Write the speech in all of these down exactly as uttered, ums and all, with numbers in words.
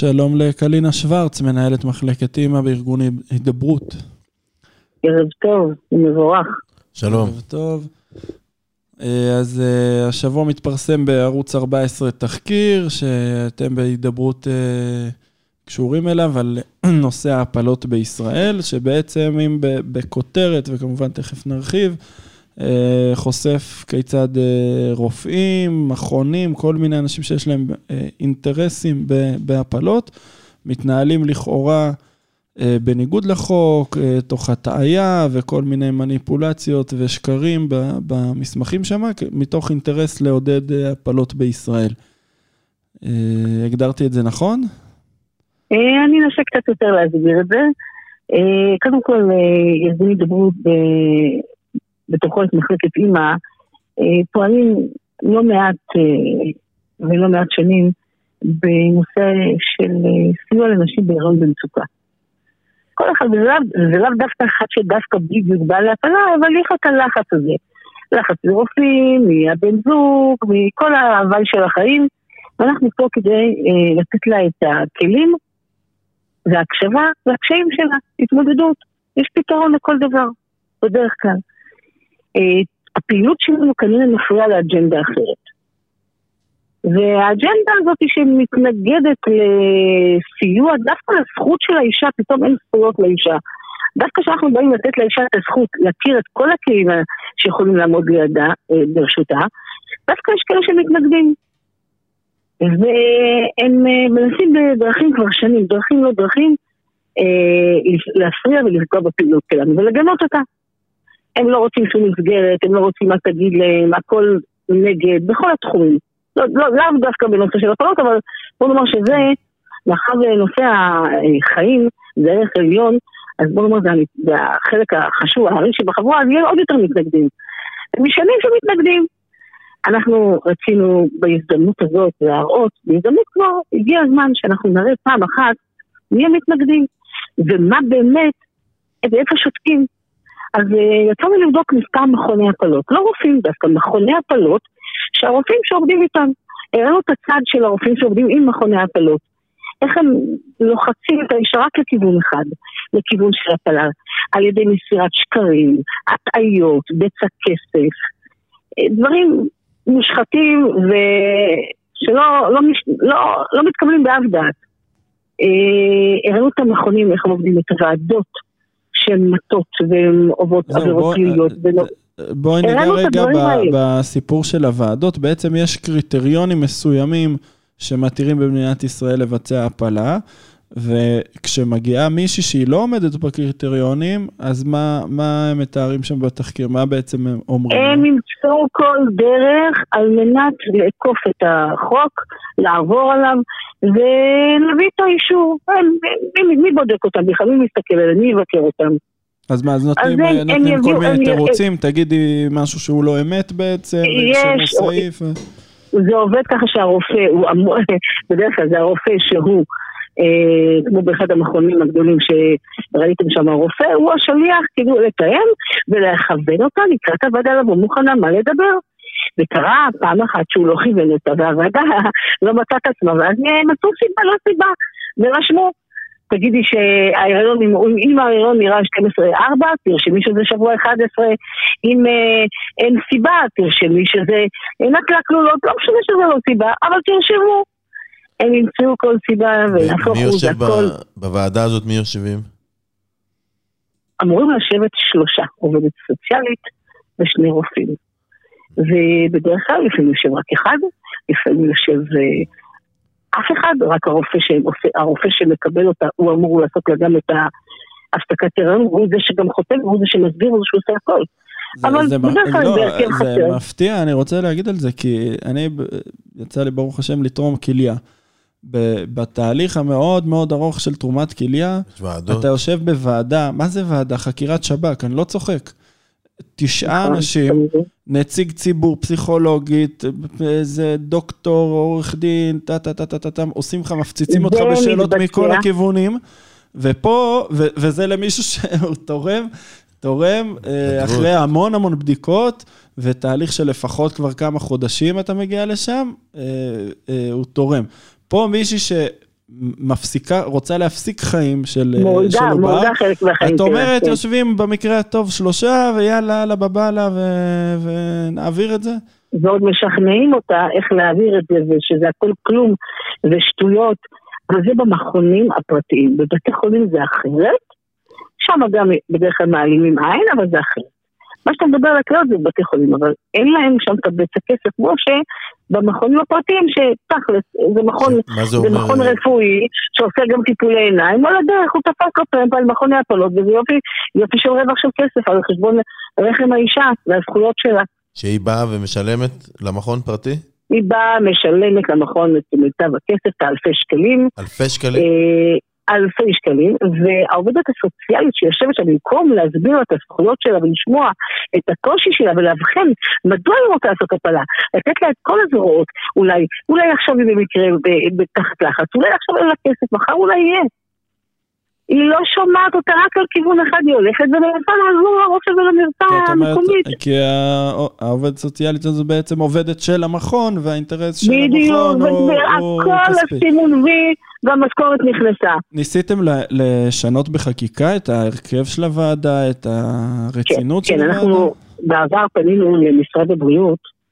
שלום לקלינה שוורץ, מנהלת מחלקת אימא בארגון הידברות. ערב טוב, מבורך. שלום. ערב טוב. אז השבוע מתפרסם בערוץ ארבע עשרה תחקיר, שאתם בהידברות קשורים אליו, על נושא ההפלות בישראל, שבעצם אם בכותרת, וכמובן תכף נרחיב, חושף כיצד רופאים, מכונים, כל מיני אנשים שיש להם אינטרסים בהפלות, מתנהלים לכאורה בניגוד לחוק, תוך הטעיה וכל מיני מניפולציות ושקרים במסמכים שם, מתוך אינטרס לעודד הפלות בישראל. הגדרתי את זה נכון? אני אנסה קצת יותר להסביר את זה. קודם כל, ארגון הידברות בתוכו את מחלקת אימא, פועלים לא מעט ולא מעט שנים בנושא של סיוע לנשים בהיריון במצוקה. כל אחד, זה לאו דווקא אחד שדווקא בדיוק בא להפלה, אבל יש את הלחץ הזה. לחץ מרופאים, מהבן זוג, מכל ההוואי של החיים, ואנחנו פה כדי לתת לה את הכלים וההקשבה והקשיים שלה, התמודדות. יש פתרון לכל דבר, בדרך כלל. הפעילות שלנו כנראה מפריעה לאג'נדה אחרת. והאג'נדה הזאת שמתנגדת לסיוע, דווקא לזכות של האישה, פתאום אין זכויות לאישה. דווקא שאנחנו באים לתת לאישה את הזכות להכיר את כל הכלים שיכולים לעמוד לידה, ברשותה, דווקא יש כאלה שמתנגדים. והם מנסים בדרכים כבר שנים, דרכים לא דרכים, להפריע ולפגוע בפעילות שלנו ולגנות אותה. הם לא רוצים שום מסגרת, הם לא רוצים מה תגיד להם, הכל נגד, בכל התחומים. לא, לא, לא דווקא בנושא של הפלות, אבל בוא נאמר שזה, לאחר נושא החיים, זה ערך עליון, אז בוא נאמר, זה החלק החשוב, הערים שבחבורה, אז יהיה עוד יותר מתנגדים. משנים שמתנגדים. אנחנו רצינו בהזדמנות הזאת להראות, בהזדמנות כבר הגיע הזמן שאנחנו נראה פעם אחת, מי המתנגדים, ומה באמת, ואיפה שותקים. אז יצאנו לבדוק מספר מכוני הפלות, לא רופאים דווקא, מכוני הפלות, שהרופאים שעובדים איתם, הראינו את הצד של הרופאים שעובדים עם מכוני הפלות, איך הם לוחצים את האישה רק לכיוון אחד, לכיוון של הפלה, על ידי מסירת שקרים, הטעיות, בצע כסף, דברים מושחתים ושלא לא, לא, לא מתקבלים באף דעת. הראינו את המכונים, איך הם עובדים את הוועדות, שהן מטות והן עוברות עבירות פליליות. בואי ניגע רגע בסיפור של הוועדות. בעצם יש קריטריונים מסוימים שמתירים במדינת ישראל לבצע הפלה, וכשמגיעה מישהי שהיא לא עומדת בקריטריונים, אז מה, מה הם מתארים שם בתחקיר? מה בעצם הם אומרים? הם ימצאו כל דרך על מנת לעקוף את החוק, לעבור עליו, ולהביא את האישור. מי, מי בודק אותם? בכלל מי מסתכל עליהם? מי יבקר אותם? אז מה, אז נותנים, אז הם, נותנים הם כל יביאו, מיני תירוצים? תגידי משהו שהוא לא אמת בעצם? יש, זה עובד ככה שהרופא, הוא, בדרך כלל זה הרופא שהוא, אה, כמו באחד המכונים הגדולים שראיתם שם, הרופא הוא השליח כאילו לתאם ולכוון אותה לקראת הוועדה לבוא מוכנה מה לדבר. וקרה פעם אחת שהוא לא כיוון אותה והוועדה לא מצאת את עצמה, ואז מצאו סיבה, לא סיבה, ורשמו, תגידי שההיריון, אם ההיריון נראה שתים עשרה ארבע, תרשמי שזה שבוע אחד עשרה, אם אה, אין סיבה, תרשמי שזה אין הקלקלולות, לא משנה שזה לא סיבה, אבל תרשמו. הם ימצאו כל סיבה ולהפוך מי יושב בוועדה הזאת, מי יושבים? אמורים לשבת שלושה, עובדת סוציאלית ושני רופאים. ובדרך כלל לפעמים יושב רק אחד, לפעמים יושב אף אחד, רק הרופא, הרופא שמקבל אותה, הוא אמור לעשות לה גם את ההפסקת הריון, והוא זה שגם חותם, והוא זה שמסביר, והוא שעושה הכל. זה, אבל זה, בדרך כלל לא, זה הרכב חסר. זה מפתיע, אני רוצה להגיד על זה, כי אני יצא לי ברוך השם לתרום כליה. בתהליך המאוד מאוד ארוך של תרומת כליה, אתה יושב בוועדה, מה זה ועדה? חקירת שב"כ, אני לא צוחק. תשעה אנשים, נציג ציבור, פסיכולוגית, איזה דוקטור, עורך דין, טה-טה-טה-טה-טה, עושים לך, מפציצים אותך בשאלות מכל הכיוונים, ופה, וזה למישהו שהוא תורם, תורם אחרי המון המון בדיקות, ותהליך של לפחות כבר כמה חודשים אתה מגיע לשם, הוא תורם. פה מישהי מפסיקה, רוצה להפסיק חיים של עובר. מורידה חלק מהחיים. את אומרת, יושבים במקרה הטוב שלושה, ויאללה, אללה בבאללה, ונעביר את זה? ועוד משכנעים אותה איך להעביר את זה, ושזה הכל כלום ושטויות, אבל זה במכונים הפרטיים. בבתי חולים זה אחרת, שם גם בדרך כלל מעלימים עין, אבל זה אחרת. מה שאתה מדבר על הכליות זה בבתי חולים, אבל אין להם שם קבץ הכסף, כמו שבמכונים הפרטיים, שתכלס, זה מכון, זה זה מכון רפואי, שעושה גם טיפולי עיניים, על הדרך הוא תפק אותו על מכוני הפלות, וזה יופי, יופי של רווח של כסף, על חשבון רחם האישה, והזכויות שלה. שהיא באה ומשלמת למכון פרטי? היא באה, משלמת למכון את מיטב הכסף, את האלפי שקלים. אלפי שקלים? אלפי שקלים, והעובדת הסוציאלית שיושבת שם במקום להסביר את הזכויות שלה ולשמוע את הקושי שלה ולהבחן מדוע היא רוצה לעשות הפלה, לתת לה את כל הזרועות, אולי, אולי עכשיו היא במקרה בתחת לחץ, אולי עכשיו אין לה כסף, מחר אולי יהיה. היא לא שומעת אותה רק על כיוון אחד, היא הולכת ומנסה לעזור לרופא ולמרפאה המקומית. כי העובדת הסוציאלית הזו בעצם עובדת של המכון, והאינטרס של המכון הוא כספי. הכל הסימון וי והמשכורת נכנסה. ניסיתם לשנות בחקיקה את ההרכב של הוועדה, את הרצינות של הוועדה? כן, אנחנו בעבר פנינו למשרד הבריאות,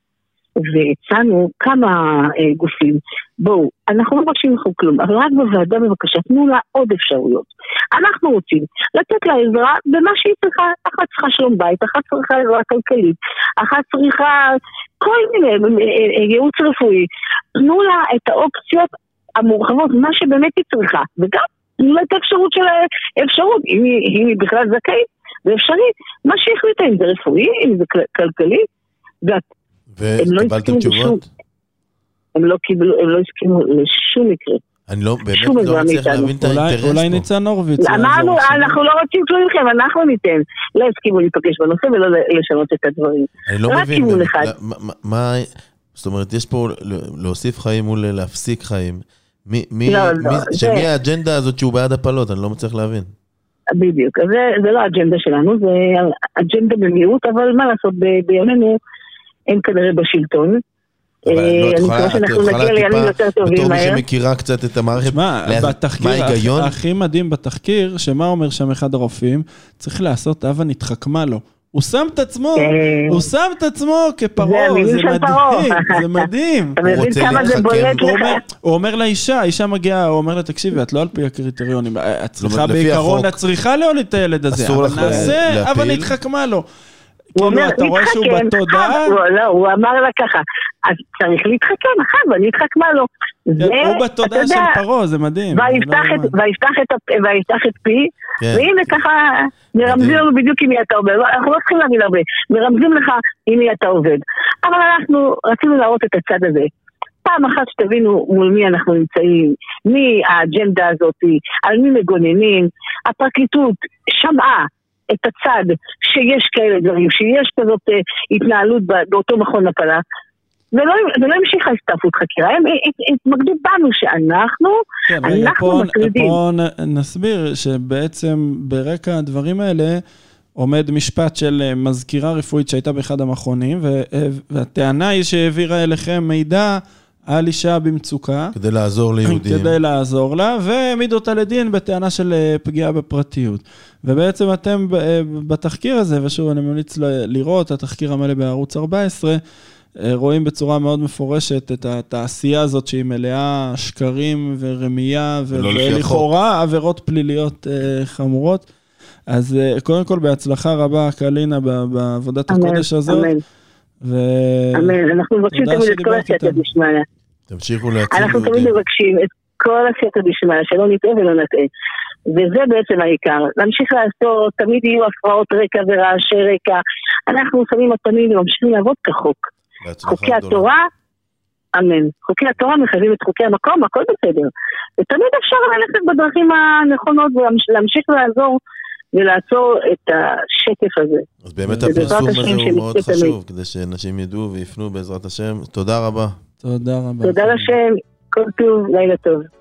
והצענו כמה אה, גופים. בואו, אנחנו לא מבקשים לכם כלום, אבל רק בוועדה בבקשה, תנו לה עוד אפשרויות. אנחנו רוצים לתת לה עזרה במה שהיא צריכה, אחת צריכה שלום בית, אחת צריכה עזרה כלכלית, אחת צריכה כל מיני ייעוץ רפואי. תנו לה את האופציות המורחבות, מה שבאמת היא צריכה, וגם תנו לה את האפשרות של האפשרות, אם היא, אם היא בכלל זכאית, זה אפשרי, מה שהחליטה, אם זה רפואי, אם זה כלכלי, ואת וקיבלתם תשובות? הם לא קיבלו, הם לא הסכימו לשום מקרה. אני לא, באמת לא מצליח להבין את האינטרס פה. אולי ניצן הורוביץ. אנחנו לא רוצים כלום מכם, אנחנו ניתן. לא הסכימו להיפגש בנושא ולא לשנות את הדברים. אני לא מבין. מה, זאת אומרת, יש פה להוסיף חיים מול להפסיק חיים. שמי האג'נדה הזאת שהוא בעד הפלות? אני לא מצליח להבין. בדיוק, זה לא האג'נדה שלנו, זה אג'נדה במיעוט, אבל מה לעשות בימינו, הם כנראה בשלטון. אני מקווה שאנחנו נגיע לימים יותר טובים מהר. בתור מי שמכירה קצת את המערכת, מה ההיגיון? הכי מדהים בתחקיר, שמה אומר שם אחד הרופאים, צריך לעשות אבא נתחכמה לו. הוא שם את עצמו, הוא שם את עצמו כפרעה, זה מדהים, זה מדהים. אתה מבין כמה זה בולט לך? הוא אומר לאישה, האישה מגיעה, הוא אומר לה, תקשיבי, את לא על פי הקריטריונים, את צריכה בעיקרון, את צריכה להוליד את הילד הזה, אבל נעשה, אבא נתחכמה לו. כאילו, אתה רואה שהוא בתודעה? לא, הוא אמר לה ככה, אז צריך להתחכם, אחת, ואני אתחכמה לו. הוא בתודעה של פרעה, זה מדהים. ויפתח את פי, והנה ככה, מרמזים לנו בדיוק עם מי אתה עובד, אנחנו לא צריכים להבין הרבה, מרמזים לך עם מי אתה עובד. אבל אנחנו רצינו להראות את הצד הזה. פעם אחת שתבינו מול מי אנחנו נמצאים, מי האג'נדה הזאת, על מי מגוננים, הפרקליטות שמעה, את הצד שיש כאלה דברים, שיש כזאת uh, התנהלות באותו מכון הפלה, ולא, ולא המשיכה הסתעפות חקירה, הם התמקדו בנו שאנחנו, כן, אנחנו רגע, מטרידים. פה נסביר שבעצם ברקע הדברים האלה, עומד משפט של מזכירה רפואית שהייתה באחד המכונים, והטענה היא שהעבירה אליכם מידע, על אישה במצוקה. כדי לעזור ליהודים. כדי לעזור לה, והעמיד אותה לדין בטענה של פגיעה בפרטיות. ובעצם אתם בתחקיר הזה, ושוב אני ממליץ לראות, התחקיר המלא בערוץ ארבע עשרה, רואים בצורה מאוד מפורשת את התעשייה הזאת שהיא מלאה שקרים ורמייה, ולכאורה עבירות פליליות חמורות. אז קודם כל בהצלחה רבה, קלינה, בעבודת הקודש הזאת. אמן. אמן, אנחנו מבקשים תמיד את כל הסייעתא דשמיא. תמשיכו להציג. אנחנו תמיד מבקשים את כל הסייעתא דשמיא, שלא נטעה ולא נטעה. וזה בעצם העיקר. להמשיך לעשות, תמיד יהיו הפרעות רקע ורעשי רקע. אנחנו שמים הפנים וממשיכים לעבוד כחוק. חוקי התורה, אמן. חוקי התורה מחייבים את חוקי המקום, הכל בסדר. ותמיד אפשר ללכת בדרכים הנכונות ולהמשיך לעזור ולעצור את השקף הזה. אז באמת הפרסום הזה הוא מאוד חשוב, כדי שאנשים ידעו ויפנו בעזרת השם. תודה רבה. תודה רבה. תודה לשם, כל טוב, לילה טוב.